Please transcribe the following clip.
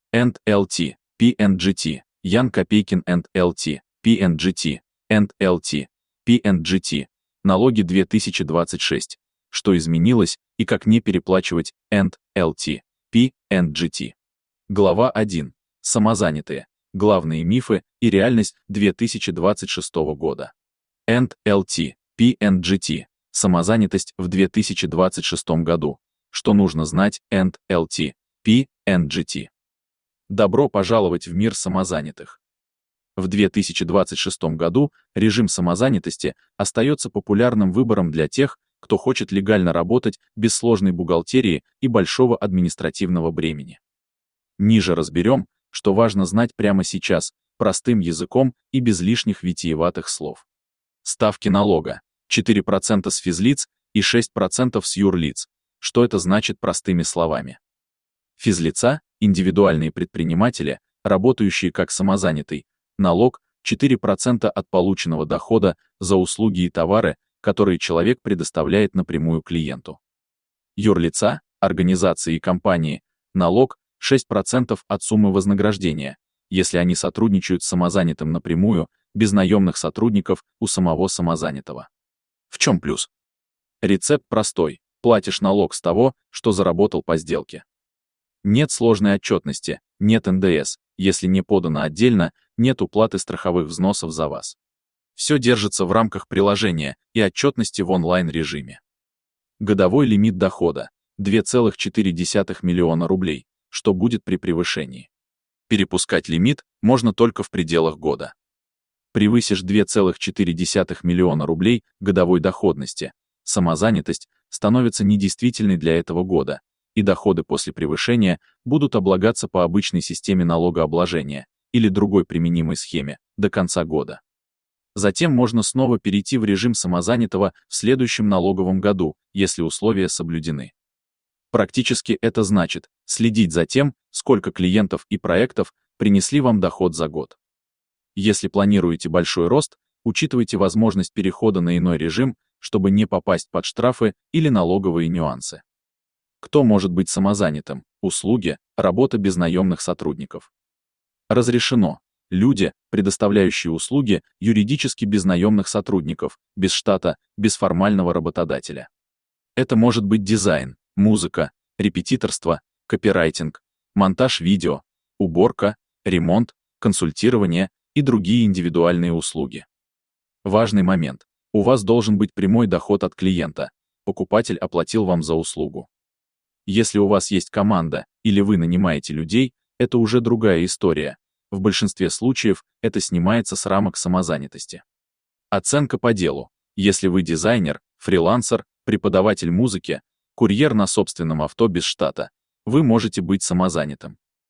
&LT, PNGT, Ян Копейкин &LT, PNGT, &LT, PNGT. Налоги 2026. Что изменилось и как не переплачивать &LT, PNGT. Глава 1. Самозанятые. Главные мифы и реальность 2026 года. &LT, PNGT. Самозанятость в 2026 году. Что нужно знать &LT, PNGT. Добро пожаловать в мир самозанятых. В 2026 году режим самозанятости остается популярным выбором для тех, кто хочет легально работать без сложной бухгалтерии и большого административного бремени. Ниже разберем, что важно знать прямо сейчас, простым языком и без лишних витиеватых слов. Ставки налога. 4% с физлиц и 6% с юрлиц. Что это значит простыми словами? Физлица, индивидуальные предприниматели, работающие как самозанятый, налог 4% от полученного дохода за услуги и товары, которые человек предоставляет напрямую клиенту. Юрлица, организации и компании, налог 6% от суммы вознаграждения, если они сотрудничают с самозанятым напрямую, без наемных сотрудников у самого самозанятого. В чем плюс? Рецепт простой. Платишь налог с того, что заработал по сделке. Нет сложной отчетности, нет НДС, если не подано отдельно, нет уплаты страховых взносов за вас. Все держится в рамках приложения и отчетности в онлайн-режиме. Годовой лимит дохода – 2,4 миллиона рублей, что будет при превышении. Перепускать лимит можно только в пределах года. Превысишь 2,4 миллиона рублей годовой доходности, самозанятость становится недействительной для этого года, и доходы после превышения будут облагаться по обычной системе налогообложения или другой применимой схеме до конца года. Затем можно снова перейти в режим самозанятого в следующем налоговом году, если условия соблюдены. Практически это значит следить за тем, сколько клиентов и проектов принесли вам доход за год. Если планируете большой рост, учитывайте возможность перехода на иной режим, чтобы не попасть под штрафы или налоговые нюансы. Кто может быть самозанятым? Услуги, работа без наемных сотрудников. Разрешено. Люди, предоставляющие услуги юридически без наемных сотрудников, без штата, без формального работодателя. Это может быть дизайн, музыка, репетиторство, копирайтинг, монтаж видео, уборка, ремонт, консультирование и другие индивидуальные услуги. Важный момент. У вас должен быть прямой доход от клиента. Покупатель оплатил вам за услугу. Если у вас есть команда или вы нанимаете людей, это уже другая история. В большинстве случаев это снимается с рамок самозанятости. Оценка по делу. Если вы дизайнер, фрилансер, преподаватель музыки, курьер на собственном авто без штата, вы можете быть самозанятым.